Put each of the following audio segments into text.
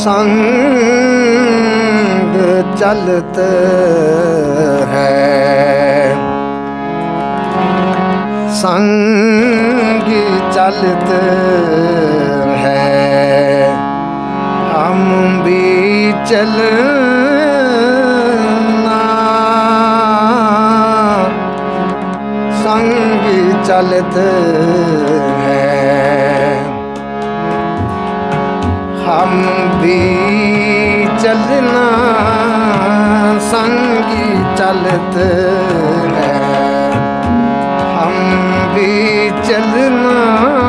संग चलत है, संग चलत है, हम भी चलना संग चलत है, हम भी चलना संग चलत है, हम भी चलना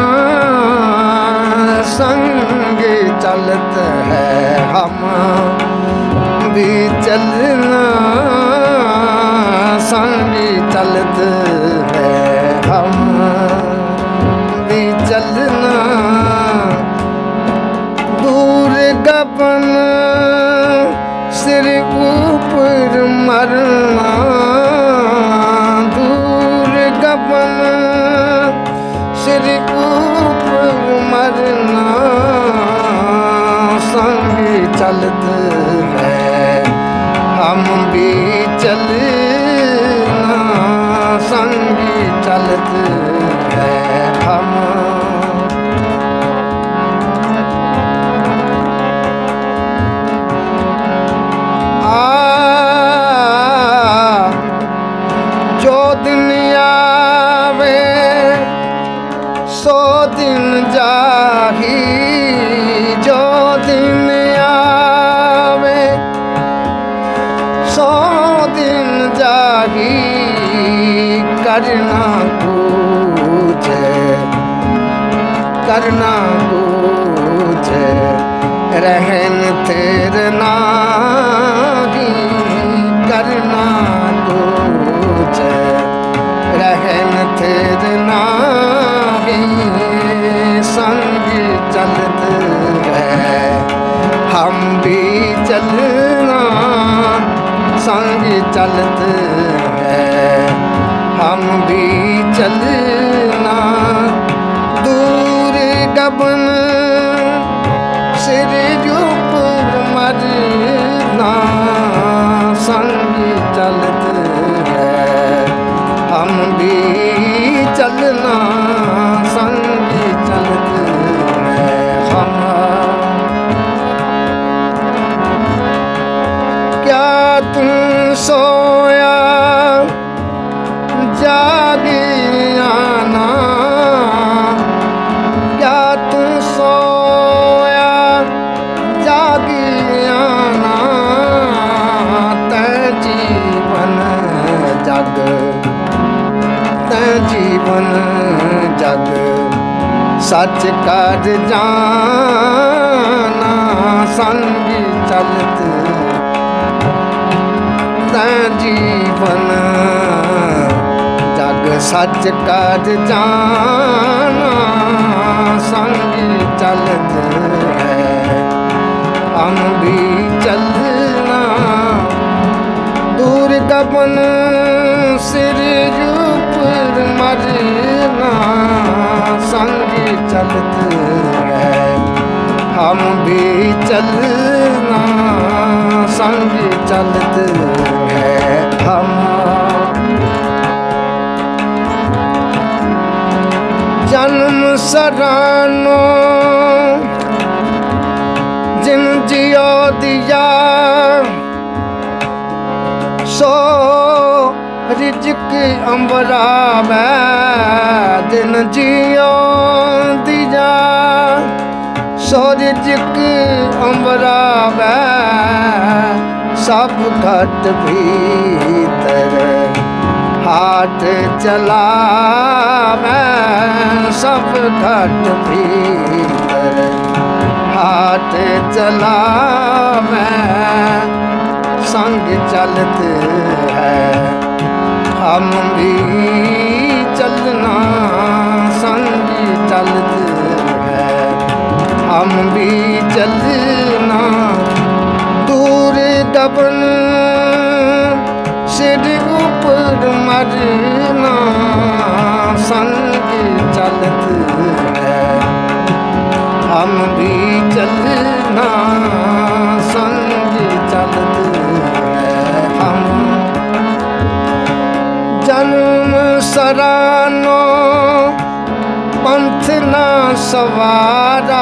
संग चलत है, हम भी चलना संग चलत है, हम भी चलना दूर गबन सिर ऊपर मरना, दूर गबन सिर ऊपर मरना संग चलत है, हम भी चलना संग चलत है, हम जो दिन आवे सो दिन जाही, जो दिन आवे सौ दिन जाही, करना कुछ करना कुछ रहन तेरे नागी, करना कुछ रहन तेरे नागी, संग चलत है, हम भी चलना संग चलत है, हम भी चलना दूर गबन सिर ऊपर मरना संग चलत है, हम भी चलना संग चलत है, हम क्या तुम सोया जागे आना, क्या तुम सोया जागे आना, तै जीवन जग तै जीवन जग सच कर जाना संग चलत, तै जीवन जग सच कर जाना संग चलत है, हम भी चलना दूर गबन सिर ऊपर मरना संग चलत है, हम भी चलना संग चलत है, हम जन्म सरानो जिन जियो दिया सो रिजक अंबरा में, जिन जियो दिया सो रिजक अंबरा में, सब घट भीतर हाथ चलावे, सब घट भीतर हाथ चलावे संग चलत है, हम भी चलना संग चलत है, हम भी चलना दूर गबन सिर ऊपर मरना संग चलत है, हम भी चलना संग चलते हैं हम। जन्म सरानो पंथ ना सवारा,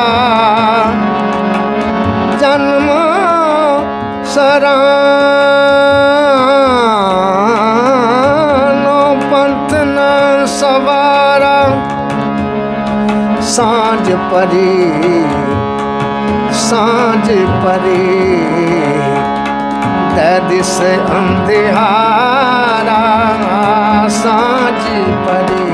जन्म सरानो पंथ ना सवारा। सांझ परी सांझ परी दिस अंधियारा, सांझ परी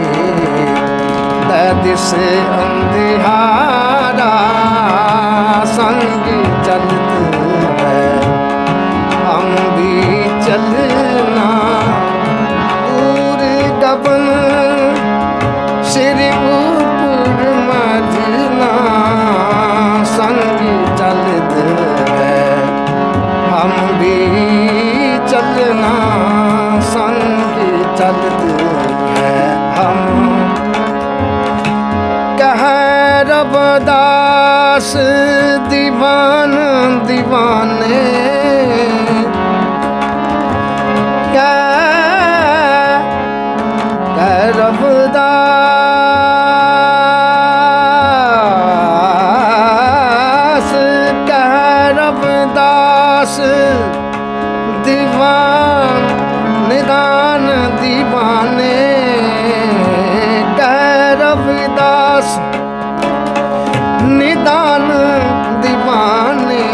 दिस अंधियारा। संग चलते हैं हम भी चलना दूर गगन सिर ऊपर मजना। संग चलते हैं हम भी चलना संग चलते हैं हम। कह रबदास दीवान दीवाने, रबदास दीवान निदान दीवाने। रबदास निदान दीवाने,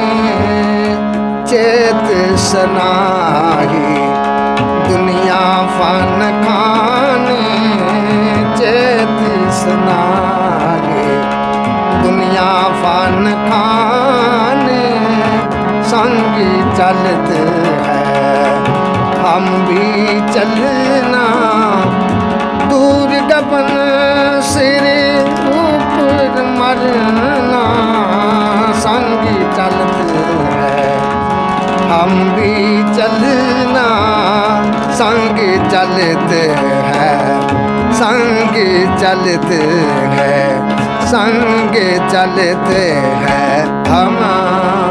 चेत सनाही दुनिया फन खाने। चेत सनाही दुनिया फन खाने। संग चलते हैं हम भी चलना दूर गगन सिर ऊपर मरना। संग चलते हैं हम भी चलना संग चलते हैं। संग चलते हैं संग चलते हैं हम।